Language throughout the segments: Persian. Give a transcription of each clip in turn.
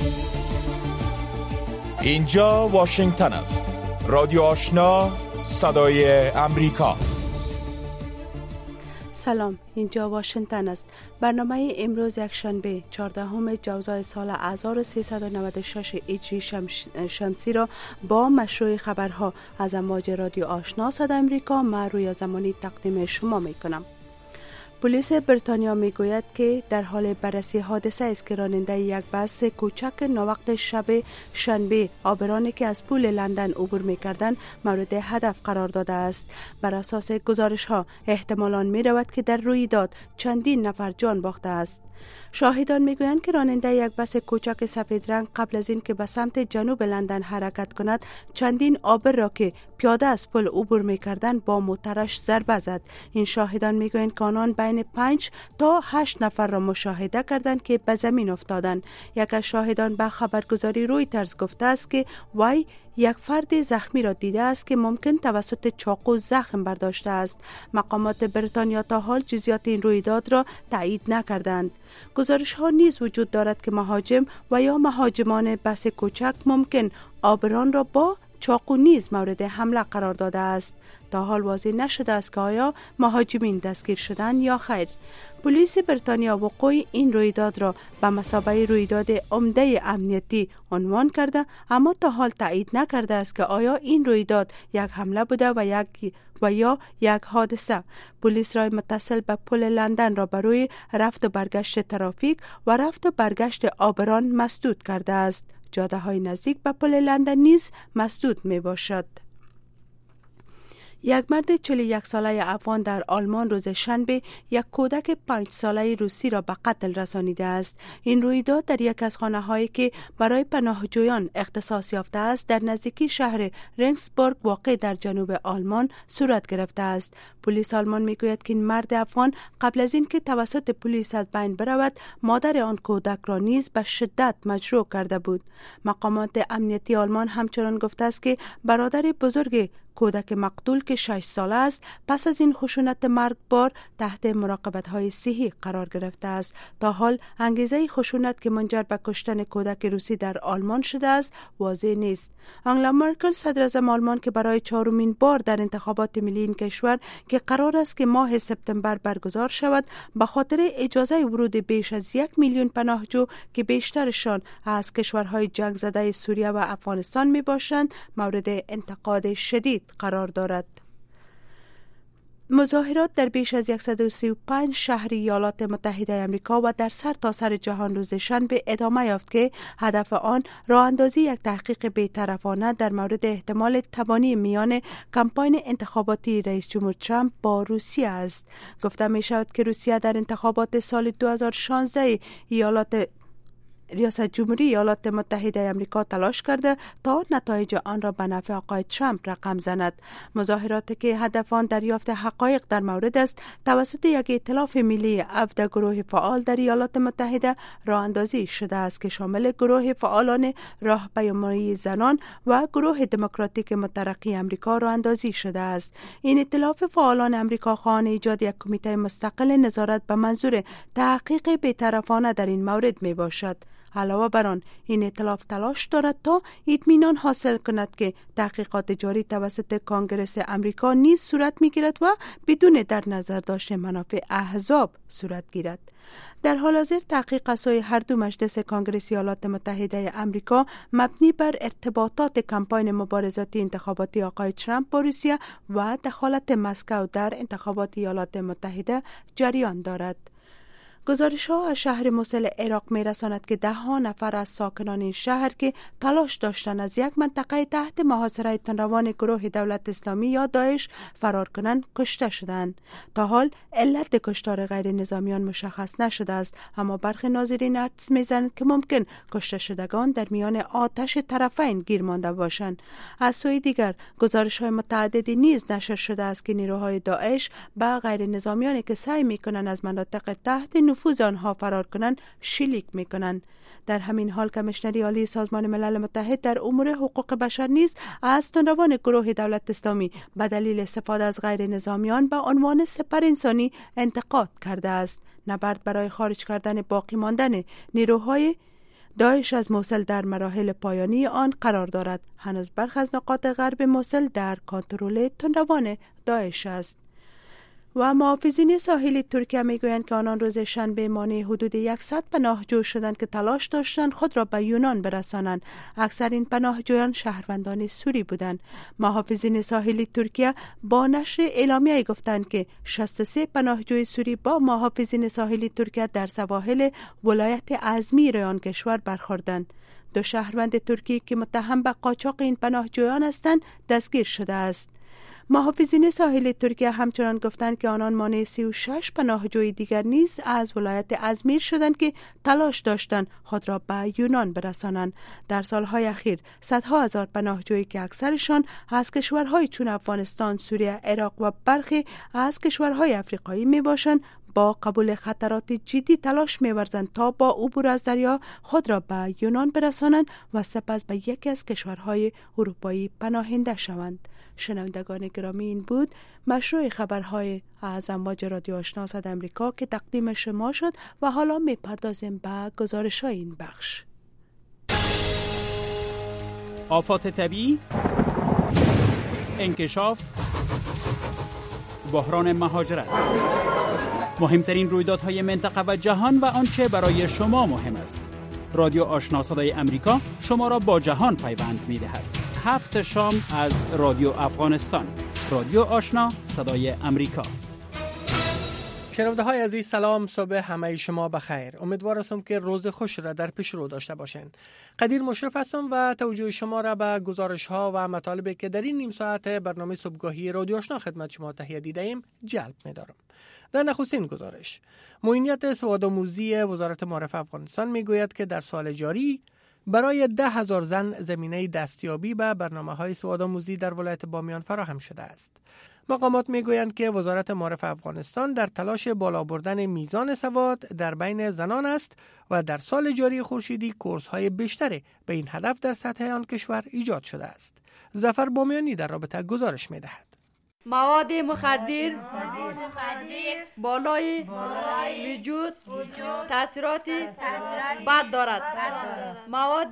اینجا واشنگتن است. رادیو آشنا، صدای امریکا. سلام، اینجا واشنگتن است. برنامه امروز یکشنبه 14 جوزای سال 1396 هجری شمسی را با مشروع خبرها از امواج رادیو آشنا صدای امریکا من رویا زمانی تقدیم شما می کنم. پلیس بریتانیا میگوید که در حال بررسی حادثه است که راننده یک بس کوچک ناوقت شب شنبه عابرانی که از پل لندن عبور می‌کردند مورد هدف قرار داده است. بر اساس گزارش‌ها احتمالاً می‌رود که در رویداد چندین نفر جان باخته است. شاهدان میگویند که راننده یک بس کوچک سفید رنگ قبل از این که به سمت جنوب لندن حرکت کند چندین عابر را که پیاده از پل عبور می‌کردند با موترش ضربه زد. این شاهدان میگویند که آنان بین 5 تا 8 نفر را مشاهده کردند که به زمین افتادند. یک از شاهدان به خبرگزاری رویترز گفته است که وی یک فرد زخمی را دیده است که ممکن توسط چاقو زخم برداشته است. مقامات بریتانیا تا حال جزئیات این رویداد را تایید نکردند. گزارش ها نیز وجود دارد که مهاجم و یا مهاجمان بس کوچک ممکن عابران را با چاقو نیز مورد حمله قرار داده است. تا حال واضح نشده است که آیا مهاجمین دستگیر شدند یا خیر. پلیس بریتانیا وقوع این رویداد را به مثابه رویداد عمده امنیتی عنوان کرده، اما تا حال تایید نکرده است که آیا این رویداد یک حمله بوده و یا یک حادثه. پلیس راه متصل به پل لندن را برای رفت و برگشت ترافیک و رفت و برگشت عابران مسدود کرده است. جاده های نزدیک به پل لندن نیز مسدود می باشد. یک مرد 41 ساله افغان در آلمان روز شنبه یک کودک 5 ساله روسی را به قتل رسانیده است. این رویداد در یک از خانه‌هایی که برای پناهجویان اختصاص یافته است در نزدیکی شهر رنگسبورگ واقع در جنوب آلمان صورت گرفته است. پلیس آلمان میگوید که این مرد افغان قبل از اینکه توسط پلیس از بین برود مادر آن کودک را نیز به شدت مجروح کرده بود. مقامات امنیتی آلمان همچنان گفته است که برادر بزرگ کودک مقتول که 6 ساله است پس از این خشونت مرگبار تحت مراقبت‌های صحی قرار گرفته است. تا حال انگیزه خشونت که منجر به کشتن کودک روسی در آلمان شده است واضح نیست. آنگلا مرکل صدراعظم آلمان که برای 4مین بار در انتخابات ملی این کشور که قرار است که ماه سپتامبر برگزار شود به خاطر اجازه ورود بیش از 1 میلیون پناهجو که بیشترشان از کشورهای جنگ زده سوریه و افغانستان می باشند مورد انتقاد شدید قرار دارد. مظاهرات در بیش از 135 شهر ایالات متحده آمریکا و در سرتاسر جهان روز شنبه ادامه یافت که هدف آن راه اندازی یک تحقیق بی‌طرفانه در مورد احتمال تبانی میان کمپاین انتخاباتی رئیس جمهور ترامپ با روسیه است. گفته می شود که روسیه در انتخابات سال 2016 ریاست جمهوری ایالات متحده آمریکا تلاش کرده تا نتایج آن را به نفع آقای ترامپ رقم زند. مظاهراتی که هدف آن دریافت حقایق در مورد است توسط یک ائتلاف ملی افد گروه فعال در ایالات متحده راه اندازی شده است که شامل گروه فعالان راهپیمایی زنان و گروه دموکراتیک مترقی آمریکا راه اندازی شده است. این ائتلاف فعالان آمریکا خواهان ایجاد یک کمیته مستقل نظارت به منظور تحقیق بی‌طرفانه در این مورد می باشد. علاوه بر آن این ائتلاف تلاش دارد تا اطمینان حاصل کند که تحقیقات جاری توسط کانگرس امریکا نیز صورت می‌گیرد و بدون در نظر داشتن منافع احزاب صورت گیرد. در حال حاضر تحقیق از سوی هر دو مجلس کانگرس ایالات متحده امریکا مبنی بر ارتباطات کمپاین مبارزاتی انتخاباتی آقای ترامپ با روسیه و دخالت مسکو در انتخابات ایالات متحده جریان دارد. گزارش ها از شهر موسل عراق می رساند که 10 نفر از ساکنان این شهر که تلاش داشتند از یک منطقه تحت محاصره تندروان گروه دولت اسلامی یا داعش فرار کنند کشته شدند. تا حال علت کشتار غیر نظامیان مشخص نشده است، اما برخی ناظرین حدس می‌زنند که ممکن کشته شدگان در میان آتش طرفین گیر مانده باشند. از سوی دیگر گزارش های متعددی نیز نشر شده است که نیروهای داعش به غیر نظامیانی که سعی می‌کنند از مناطق تحت نفوذ آنها فرار کنند شلیک می‌کنند. در همین حال کمیشنری عالی سازمان ملل متحد در امور حقوق بشر نیز از تندروان گروه دولت اسلامی به دلیل استفاده از غیر نظامیان به عنوان سپر انسانی انتقاد کرده است. نبرد برای خارج کردن باقی ماندن نیروهای داعش از موصل در مراحل پایانی آن قرار دارد. هنوز برخی از نقاط غرب موصل در کنترل تندروان داعش است. و محافظین ساحلی ترکیه میگویند که آنان روز شنبه مانع حدود 100 پناهجو شدند که تلاش داشتند خود را به یونان برسانند. اکثر این پناهجویان شهروندان سوری بودند. محافظین ساحلی ترکیه با نشر اعلامیه گفتند که 63 پناهجوی سوری با محافظین ساحلی ترکیه در سواحل ولایت ازمیر آن کشور برخوردند. 2 شهروند ترکی که متهم به قاچاق این پناهجویان هستند دستگیر شده است. محافظین ساحلی ترکیه همچنان گفتند که آنان مانع 36 پناهجوی دیگر نیز از ولایت ازمیر شدند که تلاش داشتند خود را به یونان برسانند. در سالهای اخیر صدها هزار پناهجویی که اکثرشان از کشورهای چون افغانستان، سوریه، عراق و برخی از کشورهای افریقایی می باشند با قبول خطرات جدی تلاش می‌ورزند تا با عبور از دریا خود را به یونان برسانند و سپس به یکی از کشورهای اروپایی پناهنده شوند. شنوندگان گرامی، این بود مشروع خبرهای از امواج رادیو آشنا صدای آمریکا که تقدیم شما شد و حالا می‌پردازیم به گزارش‌های این بخش. آفات طبیعی، انکشاف، بحران مهاجرت، مهمترین رویدادهای منطقه و جهان و آنچه برای شما مهم است. رادیو آشنا صدای آمریکا شما را با جهان پیوند می‌دهد. 7 شام از رادیو افغانستان. رادیو آشنا صدای آمریکا. شنونده های عزیز، سلام، صبح همه شما بخیر. امیدوار هستم که روز خوش را در پیش رو داشته باشین. قدیر مشرف هستم و توجه شما را به گزارش ها و مطالبی که در این نیم ساعت برنامه صبحگاهی رادیو آشنا خدمت شما تهیه دیده ایم جلب می‌دارم. در نخستین گزارش، معینیت سوادآموزی وزارت معارف افغانستان میگوید که در سال جاری برای 10,000 زن زمینه دستیابی به برنامه‌های سوادآموزی در ولایت بامیان فراهم شده است. مقامات میگویند که وزارت معارف افغانستان در تلاش بالا بردن میزان سواد در بین زنان است و در سال جاری خورشیدی کورس‌های بیشتری به این هدف در سطح آن کشور ایجاد شده است. ظفر بامیانی در رابطه گزارش می‌دهد. مواد مخدر بالای وجود تاثیرات بد دارد. مواد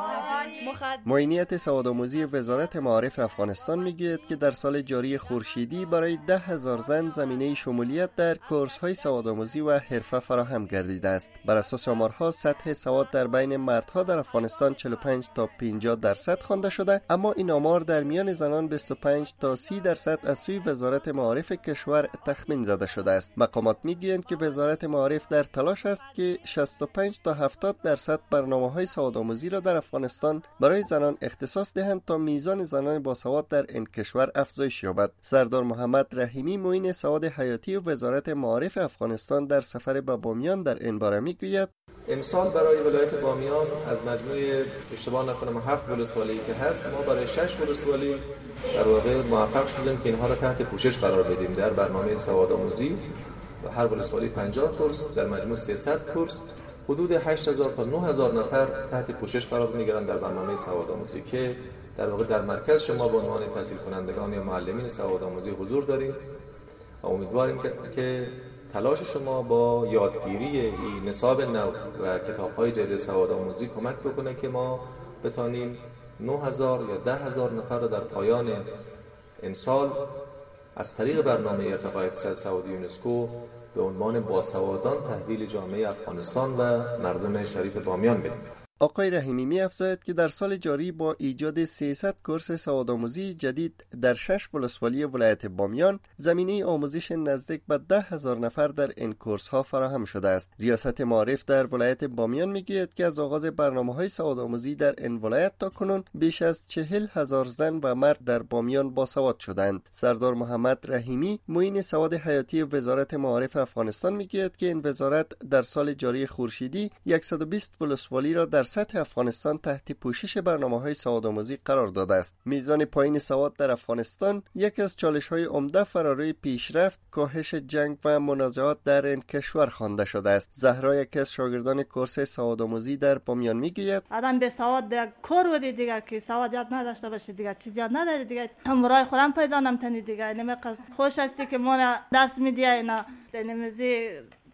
مخدر. معینیت سوادآموزی وزارت معارف افغانستان میگوید که در سال جاری خورشیدی برای 10,000 زن زمینه شمولیت در کورس‌های سوادآموزی و حرفه فراهم گردیده است. بر اساس آمارها سطح سواد در بین مردها در افغانستان 45 تا 50% خوانده شده، اما این آمار در میان زنان 25 تا 30% از سوی وزارت معارف کشور تخمین زده شده است. مقامات میگویند که وزارت معارف در تلاش است که 65 تا 70% برنامه‌های سوادآموزی را در افغانستان برای زنان اختصاص دهند تا میزان زنان باسواد در این کشور افزایش یابد. سردار محمد رحیمی، معین سواد حیاتی وزارت معارف افغانستان، در سفر به بامیان در این باره میگوید: امسال برای ولایت بامیان از مجموع اشتباه نکنم 7 ولسوالی که هست، ما برای 6 ولسوالی در واقع موفق شدیم که اینها را تحت پوشش قرار بدیم در برنامه سوادآموزی و هر ولسوالی 50 کورس، در مجموع 300 کورس، حدود 8,000 تا 9,000 نفر تحت پوشش قرار می‌گیرند در برنامه سوادآموزی که در واقع در مرکز شما به عنوان تحصیل کنندگان یا معلمین سوادآموزی حضور داریم و امیدواریم که تلاش شما با یادگیری این نصاب نو و کتاب‌های جدید سوادآموزی کمک بکنه که ما بتانیم 9,000 یا 10,000 نفر را در پایان این سال از طریق برنامه ارتقای اقتصاد سواد یونسکو به عنوان باسوادان تحویل جامعه افغانستان و مردم شریف بامیان بدیم. آقای رحیمی می‌افزاید که در سال جاری با ایجاد 300 کورس سوادآموزی جدید در 6 ولسوالی ولایت بامیان زمینه آموزش نزدیک به 10,000 نفر در این کورس‌ها فراهم شده است. ریاست معارف در ولایت بامیان میگوید که از آغاز برنامه‌های سوادآموزی در این ولایت تا کنون بیش از 40,000 زن و مرد در بامیان باسواد شدند. سردار محمد رحیمی، معین سواد حیاتی وزارت معارف افغانستان، میگوید که این وزارت در سال جاری خورشیدی 120 ولسوالی را در سطح افغانستان تحت پوشش برنامه‌های سوادآموزی قرار داده است. میزان پایین سواد در افغانستان یکی از چالش‌های عمده فراری پیشرفت، کاهش جنگ و منازعات در این کشور خوانده شده است. زهرا، یکی از شاگردان کورس سوادآموزی در بامیان، میگوید: آدم به سواد کار ودی دیگه که سواد یاد نداشته باشه دیگه چیزی یاد نداره دیگه همراه خودم پیدا نمی‌تونی دیگه. نمی‌خواد خوش هستی که ما دست میدی اینا نمی‌زی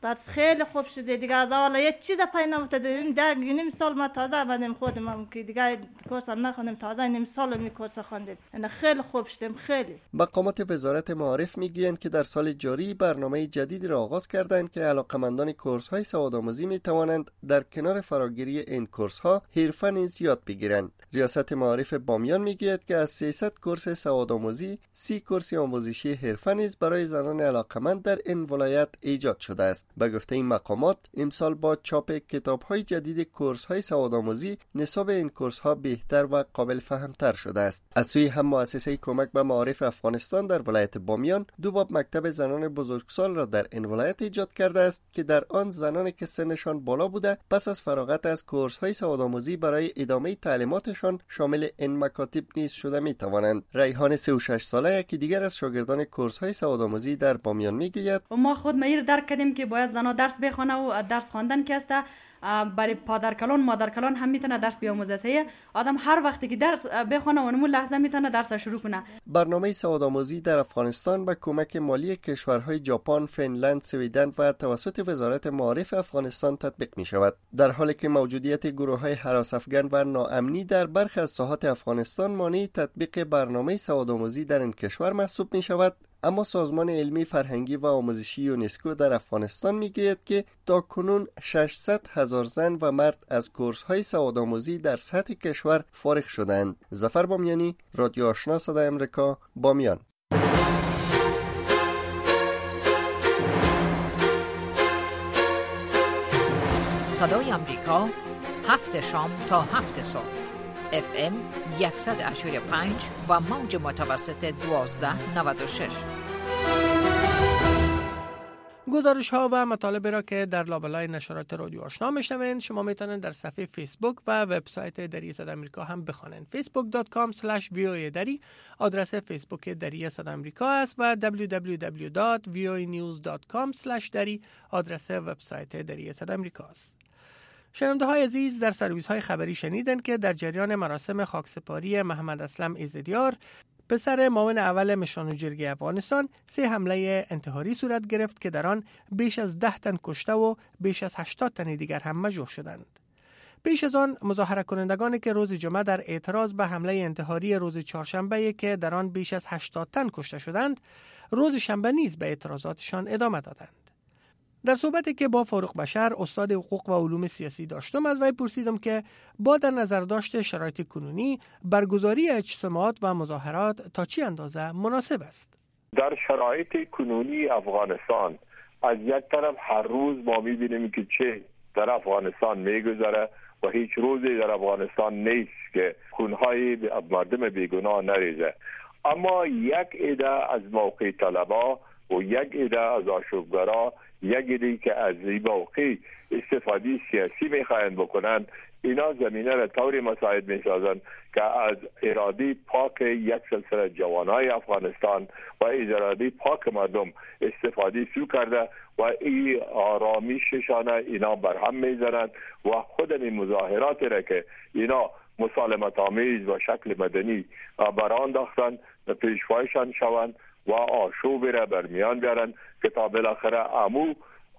بعد خیلی خوب شده دیگه. از اول یک چیز پای نمی‌افتاد. این در نیم سال ما تازه آمدیم خودم که دیگه کورس هم نخوندیم، تازه نیم سال می کورس خواندیم. این خیلی خوب شدیم خیلی. مقامات وزارت معارف میگویند که در سال جاری برنامه جدیدی را آغاز کردند که علاقمندان کورس‌های سوادآموزی می‌توانند در کنار فراگیری این کورس‌ها حرفه نیز یاد بگیرند. ریاست معارف بامیان میگوید که از 300 کورس سوادآموزی 30 کورس آموزشی حرفه نیز برای زنان علاقمند در این ولایت ایجاد شده است. به گفته این مقامات امسال با چاپ کتاب‌های جدید کورس‌های سوادآموزی نصاب این کورس‌ها بهتر و قابل فهم‌تر شده است. از سوی هم مؤسسه کمک به معارف افغانستان در ولایت بامیان دو باب مکتب زنان بزرگسال را در این ولایت ایجاد کرده است که در آن زنانی که سنشان بالا بوده پس از فراغت از کورس‌های سوادآموزی برای ادامه تعلیماتشان شامل این مکاتب نیز شده می‌توانند. ریحان 36 ساله یکی دیگر از شاگردان کورس‌های سوادآموزی در بامیان می‌گوید ما خود میر درک کردیم که باید زنها درس بخونه و درس خواندن که است برای پدر کلان مادر کلان هم میتونه درس بیاموزه. آدم هر وقتی که درس بخونه و اون لحظه میتونه درس شروع کنه. برنامه سوادآموزی در افغانستان با کمک مالی کشورهای ژاپن، فنلند، سویدن و توسط وزارت معارف افغانستان تطبیق می شود. در حالی که موجودیت گروه‌های هراس افغان و ناامنی در برخی از ساحات افغانستان مانع تطبیق برنامه سوادآموزی در این کشور محسوب می شود، اما سازمان علمی فرهنگی و آموزشی یونسکو در افغانستان میگوید که تاکنون 600,000 زن و مرد از کورس‌های سوادآموزی در سطح کشور فارغ شدند. ظفر بامیانی، رادیو آشنا صدای امریکا، بامیان. صدای امریکا 7 شام تا 7 صبح FM 100.5 و موج متوسط 1296. گزارش ها و مطالب را که در لابلای نشرات رادیو آشنا میشنوین شما میتونید در صفحه فیسبوک و وبسایت دری صدای امریکا هم بخوانید. facebook.com/voa دری آدرس فیسبوک دری صدای امریکا است و www.voanews.com/دری آدرس وبسایت دری صدای امریکا است. شنونده های عزیز، در سرویس های خبری شنیدن که در جریان مراسم خاکسپاری محمد اسلم ایزدیار پسر معاون اول مشران جرگه افغانستان 3 حمله انتحاری صورت گرفت که در آن بیش از 10 تن کشته و بیش از 80 تن دیگر هم مجروح شدند. پیش از آن مظاهره کنندگانی که روز جمعه در اعتراض به حمله انتحاری روز چهارشنبه که در آن بیش از 80 تن کشته شدند، روز شنبه نیز به اعتراضاتشان ادامه دادند. در صحبتی که با فاروق بشر استاد حقوق و علوم سیاسی داشتم از وی پرسیدم که با در نظر داشت شرایط کنونی برگزاری اجتماعات و مظاهرات تا چه اندازه مناسب است. در شرایط کنونی افغانستان از یک طرف هر روز ما می‌بینیم که چه در افغانستان می‌گذره و هیچ روزی در افغانستان نیست که خونهای مردم بیگناه نریزه، اما یک عده از موقع طلبا و یک عده از آشوبگرا، یک عده که از این موقع استفاده سیاسی میخواهند بکنند، اینا زمینه را طوری مساعد میسازند که از اراده پاک یک سلسله جوانای افغانستان و اراده پاک مردم استفاده سو کرده و این آرامششان اینا برهم میزنند و خود این مظاهرات را که اینا مسالمت آمیز و شکل مدنی برانداختند پیشوایشان شوند و آشوب را برمیان بیارن که تا بالاخره امو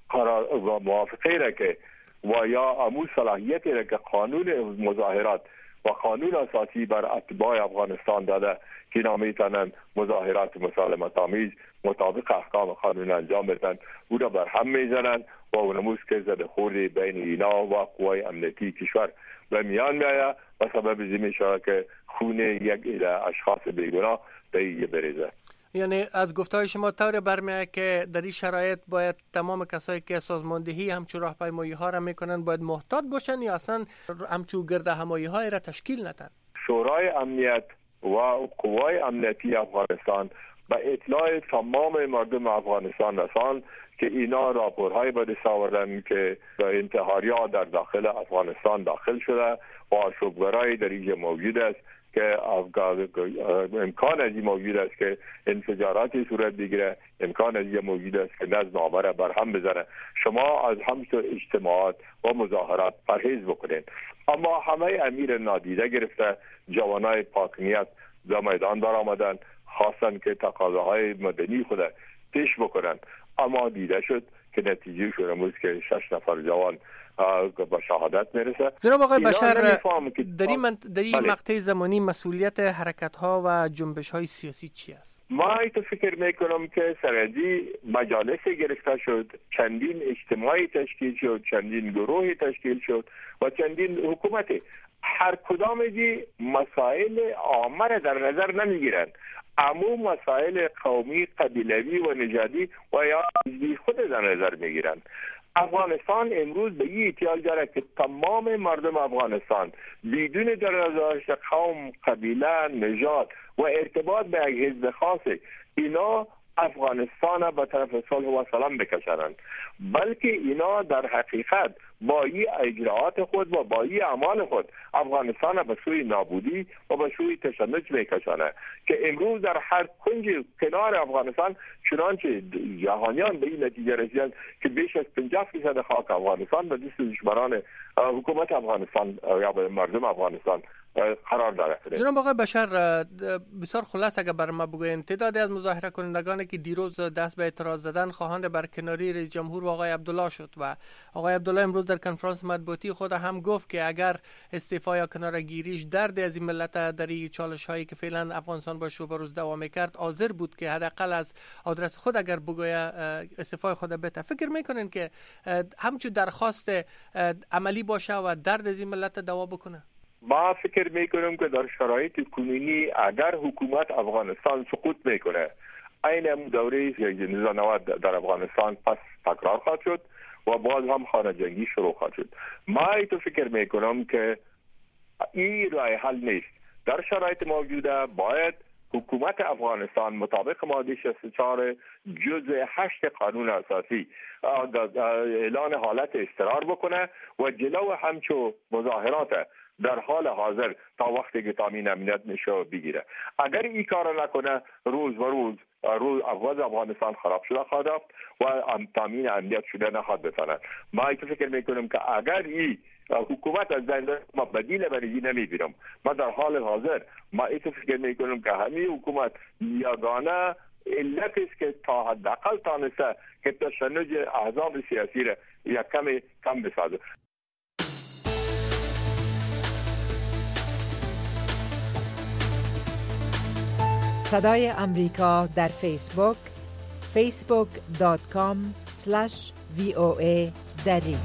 موافقه را که و یا امو صلاحیتی را که قانون مظاهرات و قانون اساسی بر اتباع افغانستان داده که اینا میتونن مظاهرات مسالمت آمیز مطابق احکام قانون انجام بدن، او را برهم میزنن و اونموز که زده خوردی بین اینا و قوای امنیتی کشور به میان میآید و سبب زمین شده که خون یک عده اشخاص بیگناه به بریزه. یعنی از گفته‌های شما طور برمیاد که در این شرایط باید تمام کسایی که سازماندهی همچون راهپیمایی ها را میکنن باید محتاط باشن یا اصلا همچون گرد همایی های را تشکیل ندن؟ شورای امنیت و قوای امنیتی افغانستان به اطلاع تمام مردم افغانستان رساند که اینا راپورهای به دست آوردن که انتحاری‌ها در داخل افغانستان داخل شده و آشوبگرایی در اینجا موجود است که امکان از این موجود است که انفجاراتی صورت بگیره، امکان از این موجود است که نظم عامه را برهم بزنه. شما از همچون اجتماعات و مظاهرات پرهیز بکنید، اما همه امیر نادیده گرفته جوانای پاکنیت در میدان بر آمدن، خواستن که تقاضاهای مدنی خود پیش بکنن، اما دیده شد که نتیجه شون امروز که 6 نفر جوان با شهادت میرسه. جناب آقای بشر، در این مقطع زمانی مسئولیت حرکت ها و جنبش های سیاسی چی است؟ ما ایتو فکر میکنم که سرازی مجالس گرفته شد، چندین اجتماعی تشکیل شد، چندین گروهی تشکیل شد و چندین حکومتی. هر کدام دی مسائل عامه را در نظر نمیگیرند، اما مسائل قومی، قبیلوی و نژادی و یا حزبی خود در نظر میگیرند. افغانستان امروز به این احتیاج دارد که تمام مردم افغانستان بدون در نظر داشت قوم، قبیله، نژاد و ارتباط به یک حزب خاصی اینا افغانستان به طرف صلح و سلام بکشانند، بلکه اینا در حقیقت با این اجراءات خود و با این اعمال خود افغانستان به سوی نابودی و به سوی تشنج میکشانه که امروز در هر کنج کنار افغانستان چنانچه جهانیان به این نتیجه رسیدند که بیش از 50% خاک افغانستان به دست دشمنان حکومت افغانستان یا به مردم افغانستان قرار داره. جناب آقای بشر، بسیار خلاص اگر بر ما بگوین، تعدادی از مظاهره کنندگانی که دیروز دست به اعتراض زدن خواهان برکناری رئیس جمهور و آقای عبدالله شد و آقای عبدالله امروز در کنفرانس مطبوعاتی خود هم گفت که اگر استعفا یا کناره‌گیریش درد از این ملت در این چالش هایی که فعلا افغانستان باش روبروز دوام میکرد حاضر بود که حداقل از آدرس خود اگر بگوید استعفای خود بده. فکر میکنین که همچون درخواست عملی باشه و درد از این ملت دوا بکنه؟ ما فکر میکنم که در شرایط کنونی اگر حکومت افغانستان سقوط میکنه، این دوره نظام نواد در افغانستان پس تکرار خواهد شد و باز هم خانه جنگی شروع خواهد شد. ما ایتو فکر میکنم که این راه حل نیست. در شرایط موجوده باید حکومت افغانستان مطابق ماده 64 جزء 8 قانون اساسی اعلان حالت اضطرار بکنه و جلو همچو مظاهرات در حال حاضر تا وقتی که تامین امنیت میشه بگیره. اگر این کار نکنه روز افغانستان خراب شده خواهد و تامین امنیت شده نخواهد بتونه. ما فکر میکنم که اگر این حکومت از زنده ما بدیل برای نمیبینم، ما در حال حاضر ما فکر میکنم که همین حکومت یگانه علت است که تا حداقل تانسته که تشنج احزاب سیاسی را یک کم بسازه. صدای امریکا در فیسبوک facebook.com/VOA دری.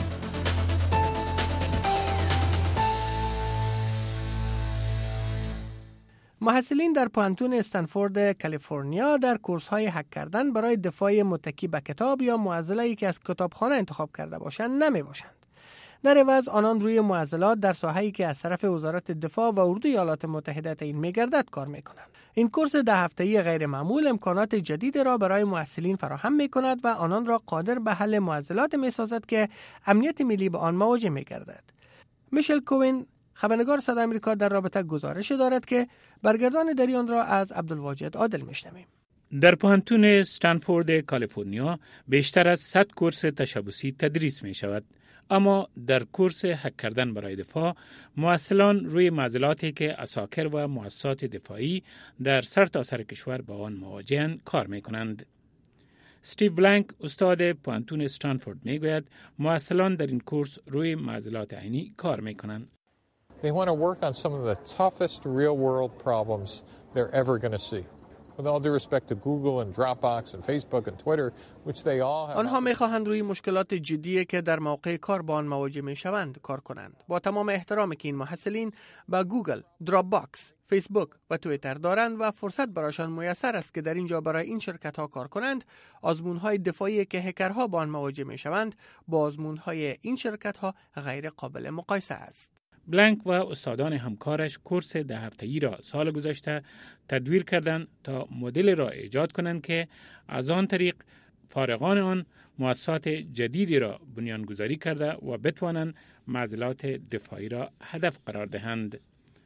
محصلین در پوهنتون استنفورد کالیفرنیا در کورس‌های هک کردن برای دفاع متکی به کتاب یا معضله‌ای که از کتابخانه انتخاب کرده باشند نمی‌باشند. در عوض آنان روی معضلات در ساحه‌ای که از طرف وزارت دفاع و اردوی ایالات متحده تعیین می‌گردد کار می‌کنند. این کورس 10 هفته‌ای غیر معمول امکانات جدید را برای محصلین فراهم می‌کند و آنان را قادر به حل معضلات می‌سازد که امنیت ملی به آن مواجه می‌گردد. میشل کوین، خبرنگار صدای آمریکا، در رابطه گزارش دارد که برگردان دری آن را از عبدالواجد عادل می‌شنویم. در پوهنتون استنفورد کالیفرنیا بیشتر از 100 کورس تشبوسی تدریس می‌شود. اما در کورس هک کردن برای دفاع، محصلان روی معضلاتی که عساکر و مؤسسات دفاعی در سرتاسر کشور با آن مواجه‌اند کار می‌کنند. استیو بلانک، استاد پوهنتون استنفورد، میگوید محصلان در این کورس روی معضلات عینی کار می‌کنند. They want to work on some of the toughest real-world problems they're ever going to see. With all due respect to Google and Dropbox and Facebook and Twitter, which they all have. آنها می‌خواهند روی مشکلات جدی که در موقع کار با آن مواجه می‌شوند کار کنند. با تمام احترامی که این محصلین با گوگل، دراپباکس، فیسبوک و توییتر دارند و فرصت برایشان میسر است که در اینجا برای این شرکت‌ها کار کنند، آزمون‌های دفاعی که هکرها با آن مواجه می‌شوند با آزمون‌های این شرکت‌ها غیر قابل مقایسه است. بلانک و استادان همکارش کورس 10 هفته‌ای را سال گذشته تدویر کردند تا مدل را ایجاد کنند که از آن طریق فارغان آن مؤسسات جدیدی را بنیانگذاری کرده و بتوانند معضلات دفاعی را هدف قرار دهند.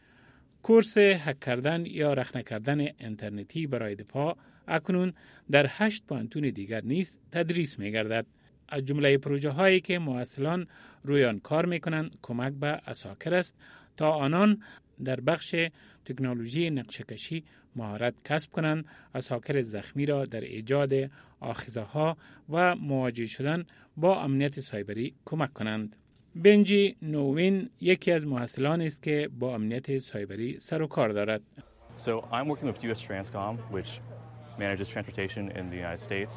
کورس هک کردن یا رخنه کردن اینترنتی برای دفاع اکنون در 8 پوهنتون دیگر نیز تدریس می‌گردد. از جمله پروژه هایی که محصلان روی آن کار میکنند کمک به عساکر است تا آنان در بخش تکنولوژی نقشه‌کشی مهارت کسب کنند، اساکر زخمی را در ایجاد آخذه‌ها و مواجه شدن با امنیت سایبری کمک کنند. بنجی نووین یکی از محصلان است که با امنیت سایبری سر و کار دارد. So I'm working with US Transcom, which manages transportation in the United States.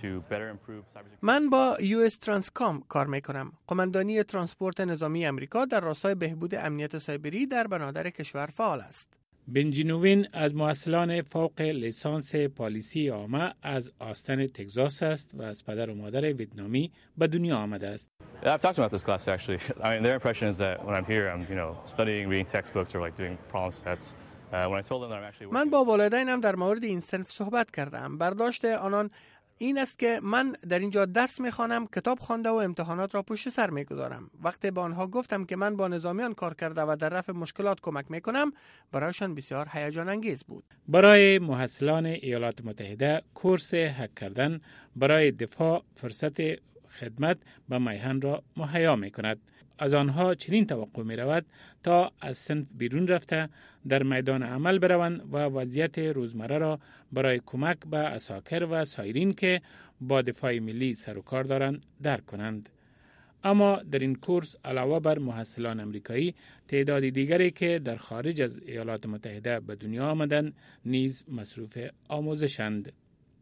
من با US Transcom کار میکنم. قماندانی ترانسپورت نظامی امریکا در راستای بهبود امنیت سایبری در بنادر کشور فعال است. بنجی نووین از محصلان فوق لیسانس پالیسی عامه از آستن تگزاس است و از پدر و مادر ویتنامی به دنیا آمده است. I've talked about this class actually. I mean, their impression is that when I'm here, I'm, studying, reading textbooks or like doing problem sets. When I told them that I'm actually من با والدینم در مورد این صنف صحبت کردم. برداشت آنان این است که من در اینجا درس میخوانم، کتاب خوانده و امتحانات را پشت سر میگذارم. وقتی به آنها گفتم که من با نظامیان کار کرده و در رفع مشکلات کمک میکنم، برایشان بسیار هیجان انگیز بود. برای محصلان ایالات متحده کورس هک کردن برای دفاع فرصت خدمت به میهن را مهیا میکند. از آنها چنین توقع می رود تا از صنف بیرون رفته در میدان عمل بروند و وضعیت روزمره را برای کمک به اساکر و سایرین که با دفاع ملی سر و کار دارند درک کنند. اما در این کورس علاوه بر محصلان امریکایی، تعداد دیگری که در خارج از ایالات متحده به دنیا آمدند نیز مصروف آموزشند.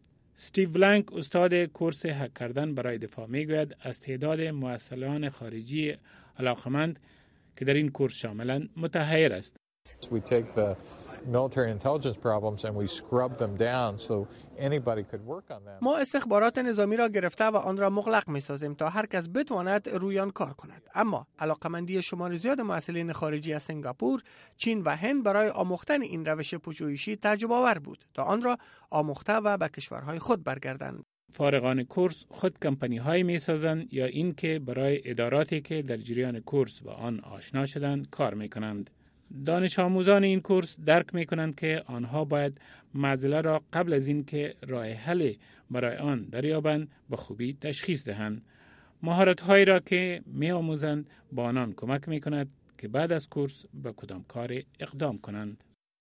استیو بلانک استاد کورس هک کردن برای دفاع میگوید از تعداد محصلان خارجی علاقمند که در این کورس شاملند متحیر است. We take the military intelligence problems and we scrub them down so anybody could work on them. ما استخبارات نظامی را گرفته و آن را مغلق می‌سازیم تا هر کس بتواند روی آن کار کند. اما علاقمندی شمار زیاد محصلین خارجی از سنگاپور، چین و هند برای آموختن این روش پژوهشی تعجب آور بود تا آن را آموخته و به کشورهای خود برگردند. فارغان کورس خود کمپانی های می سازند یا این که برای اداراتی که در جریان کورس با آن آشنا شدند کار می کنند. دانش آموزان این کورس درک می کنند که آنها باید معضله را قبل از این که راه حل برای آن دریابند به خوبی تشخیص دهند. مهارت هایی را که می آموزند با آنان کمک می کند که بعد از کورس به کدام کار اقدام کنند.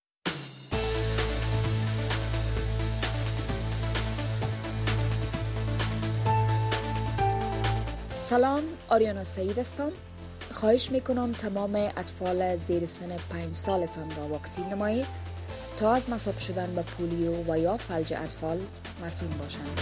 سلام، آریانا سعید هستم. خواهش میکنم تمام اطفال زیر سن 5 سالتان را واکسین نمایید تا از مصاب شدن به پولیو و یا فلج اطفال مسئول باشند.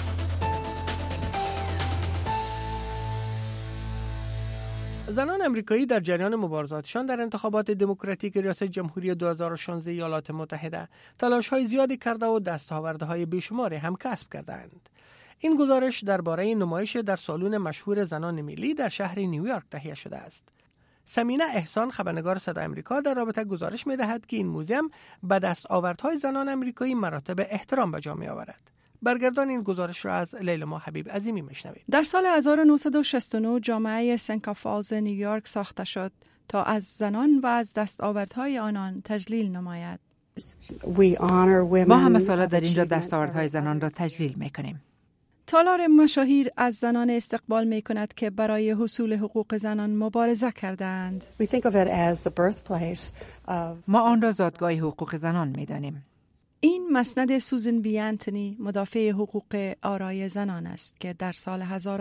زنان امریکایی در جریان مبارزاتشان در انتخابات دموکراتیک ریاست جمهوری 2016 ایالات متحده تلاش‌های زیادی کرده و دستاوردهای بیشماری هم کسب کردند. این گزارش درباره نمایش در سالن مشهور زنان ملی در شهر نیویورک تهیه شده است. سمینه احسان، خبرنگار صدای امریکا، در رابطه گزارش می‌دهد که این موزیم به دستاوردهای زنان امریکایی مراتب احترام به جا می‌آورد. برگردان این گزارش را از لیلا حبیب عظیمی میشنوید. در سال 1969 جامعه سنکا فالز نیویورک ساخته شد تا از زنان و از دستاوردهای آنان تجلیل نماید. ما همه ساله در اینجا دستاوردهای زنان را تجلیل میکنیم. تالار مشاهیر از زنان استقبال می کند که برای حصول حقوق زنان مبارزه کردند. ما آن را زادگاه حقوق زنان می دانیم. این مسند سوزن بی انتونی، مدافع حقوق آرای زنان است که در سال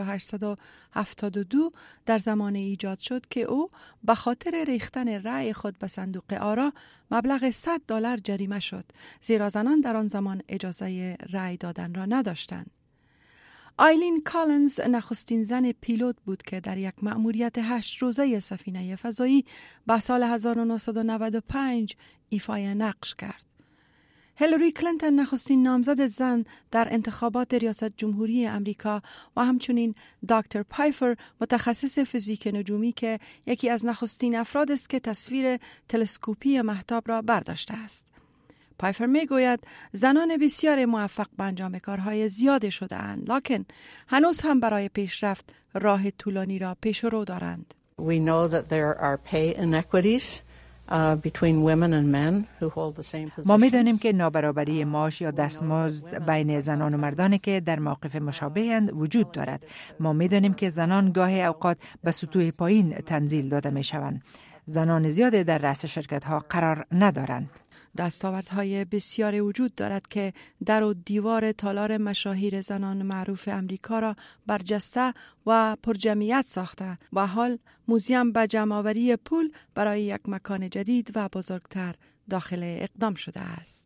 1872 در زمان ایجاد شد که او به خاطر ریختن رأی خود به صندوق آرا مبلغ $100 جریمه شد، زیرا زنان در آن زمان اجازه رأی دادن را نداشتند. آیلین کالنز نخستین زن پیلوت بود که در یک مأموریت 8 روزه سفینه فضایی به سال 1995 ایفای نقش کرد. هیلاری کلینتون نخستین نامزد زن در انتخابات ریاست جمهوری امریکا و همچنین دکتر پایفر، متخصص فیزیک نجومی که یکی از نخستین افراد است که تصویر تلسکوپی مهتاب را برداشته است. پایفر میگوید زنان بسیار موفق به انجام کارهای زیاده شده اند، لکن هنوز هم برای پیشرفت راه طولانی را پیش رو دارند. We know that there are pay inequities between women and men who hold the same positions. ما می‌دانیم که نابرابری معاش یا دستمزد بین زنان و مردانی که در موقف مشابه‌اند وجود دارد. ما می‌دانیم که زنان گاهی اوقات به سطوح پایین تنزیل داده می‌شوند. زنان زیادی در رأس شرکت‌ها قرار ندارند. دستاوردهای بسیاری وجود دارد که در و دیوار تالار مشاهیر زنان معروف امریکا را برجسته و پرجمعیت ساخته و حال موزیم به جمع‌آوری پول برای یک مکان جدید و بزرگتر داخل اقدام شده است.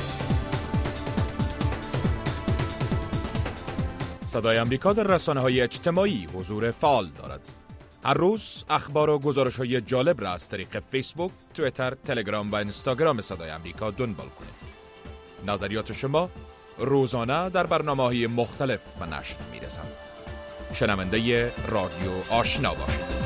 صدای امریکا در رسانه‌های اجتماعی حضور فعال دارد. هر روز اخبار و گزارش‌های جالب را از طریق فیسبوک، توییتر، تلگرام و اینستاگرام صدای امریکا دنبال کنید. نظریات شما روزانه در برنامه‌های مختلف به نشر می‌رسند. شنونده رادیو آشنا باشید.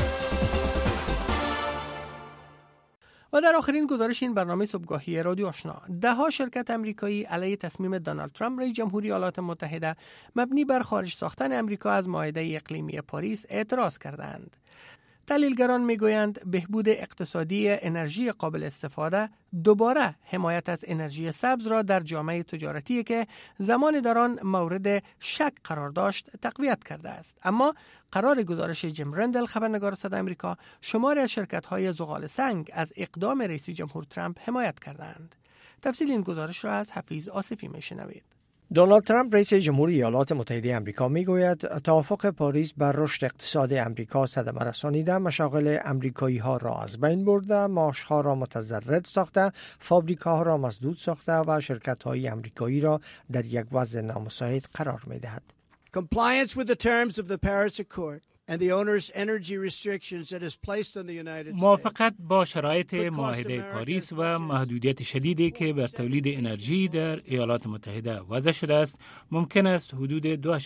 و در آخرین گزارش این برنامه صبحگاهی رادیو آشنا، ده‌ها شرکت امریکایی علیه تصمیم دونالد ترامپ رئیس جمهوری ایالات متحده مبنی بر خارج ساختن امریکا از معاهده اقلیمی پاریس اعتراض کردند. تحلیلگران میگویند بهبود اقتصادی انرژی قابل استفاده دوباره حمایت از انرژی سبز را در جامعه تجارتی که زمان در آن مورد شک قرار داشت تقویت کرده است. اما قرار گزارش جیم رندل خبرنگار صدای آمریکا شماری از شرکت‌های زغال سنگ از اقدام رئیس جمهور ترامپ حمایت کردند. تفصیل این گزارش را از حفیظ آصفی میشنوید. دونالد ترامپ رئیس جمهوری ایالات متحده آمریکا میگوید توافق پاریس بر رشد اقتصاد آمریکا صدمه رسانیده، مشاغل آمریکایی ها را از بین برده، معاش ها را متضرر ساخته، فابریکاها را مسدود ساخته و شرکت های آمریکایی را در یک وضع نامساعد قرار میدهد. Compliance with the terms of the Paris Accord and the onerous energy restrictions that is placed on the United States. موافقت با شرایط معاهده پاریس و محدودیت شدیدی که بر تولید انرژی در ایالات متحده وضع شده است، ممکن است حدود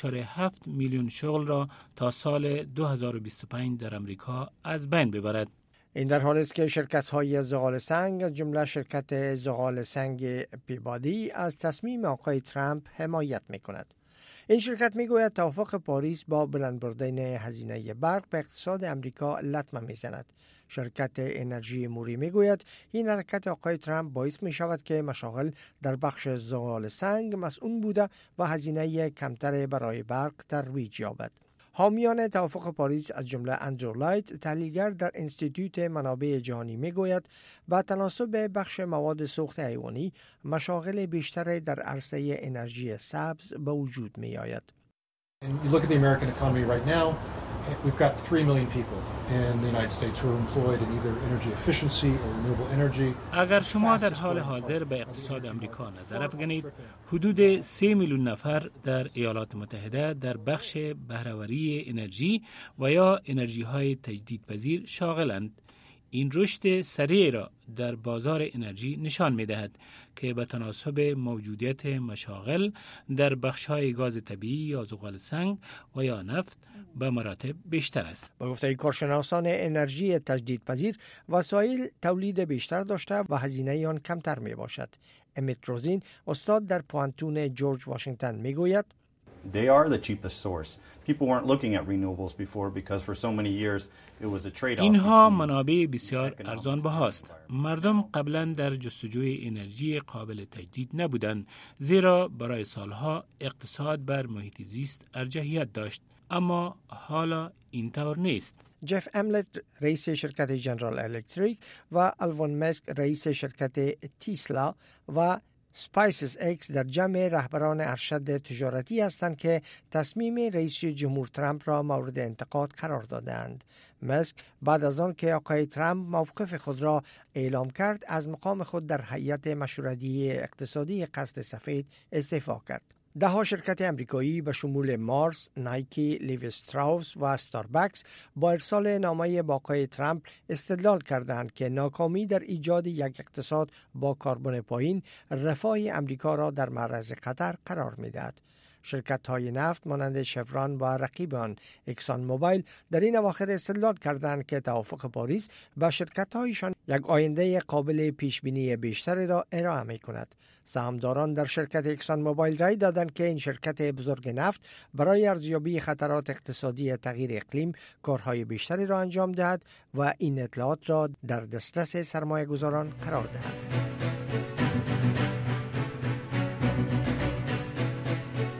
2.7 میلیون شغل را تا سال 2025 در امریکا از بین ببرد. این در حالی است که شرکت‌های زغال سنگ از جمله شرکت زغال سنگ پیبادی از تصمیم آقای ترامپ حمایت می‌کند. این شرکت میگوید توافق پاریس با بلند بردن هزینه برق به اقتصاد امریکا لطمه میزند. شرکت انرژی موری میگوید این حرکت آقای ترامپ باعث می شود که مشاغل در بخش زغال سنگ مسئول بوده و هزینه کمتر برای برق ترویج یابد. حامیان توافق پاریس از جمله اندرو لایت، تحلیلگر در انستیتوت منابع جهانی میگوید با تناسب بخش مواد سوخت حیوانی مشاغل بیشتر در عرصه انرژی سبز به وجود می آید. You look at the American economy right now, we've got 3 million people in the United States who are employed in either energy efficiency or renewable energy. اگر شما در حال حاضر به اقتصاد امریکا نظر افکنید، حدود 3 میلیون نفر در ایالات متحده در بخش بهره‌وری انرژی و یا انرژی های تجدیدپذیر شاغلند. این رشد سریع را در بازار انرژی نشان می دهد که به تناسب موجودیت مشاغل در بخش‌های گاز طبیعی یا زغال سنگ و یا نفت به مراتب بیشتر است. با گفته کارشناسان انرژی تجدیدپذیر، وسایل تولید بیشتر داشته و هزینه آن کمتر می باشد. امیت روزین، استاد در پوانتون جورج واشنگتن می گوید They are the cheapest source. People weren't looking at renewables before because for so many years it was a trade-off. اینها منابع بسیار ارزان بهاست. مردم قبلا در جستجوی انرژی قابل تجدید نبودند، زیرا برای سالها اقتصاد بر محیط زیست ارجحیت داشت، اما حالا اینطور نیست. جف املت رئیس شرکت جنرال الکتریک و الوان مسک رئیس شرکت تسلا و سپایسز ایکس در جمع رهبران ارشد تجارتی هستند که تصمیم رئیس جمهور ترامپ را مورد انتقاد قرار دادند. مسک بعد از آن که آقای ترامپ موقف خود را اعلام کرد، از مقام خود در هیئت مشورتی اقتصادی قصر سفید استعفا کرد. ده‌ها شرکت امریکایی به شمول مارس، نایکی، لیوی استراوس و استاربکس با ارسال نامه با آقای ترامپ استدلال کردند که ناکامی در ایجاد یک اقتصاد با کربن پایین رفاه امریکا را در معرض خطر قرار می‌دهد. شرکت‌های نفت مانند شفران و رقیب آن اکسان موبایل در این اواخر استدلال کردند که توافق پاریس به شرکت‌هایشان یک آینده قابل پیشبینی بیشتری را ارائه می‌کند. سهامداران در شرکت اکسان موبایل رای دادند که این شرکت بزرگ نفت برای ارزیابی خطرات اقتصادی تغییر اقلیم کارهای بیشتری را انجام دهد و این اطلاعات را در دسترس سرمایه‌گذاران قرار دهد.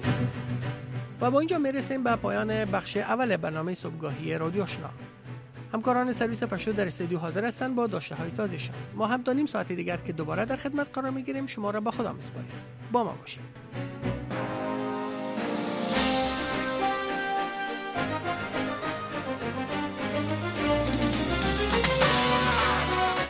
و با اینجا میرسیم به پایان بخش اول برنامه صبحگاهی رادیو آشنا. همکاران سرویس پشتو در استودیو حاضر هستند با داشته های تازه‌شان. ما هم تا نیم ساعت دیگر که دوباره در خدمت قرار می‌گیریم شما را به خدا می‌سپاریم. با ما باشید.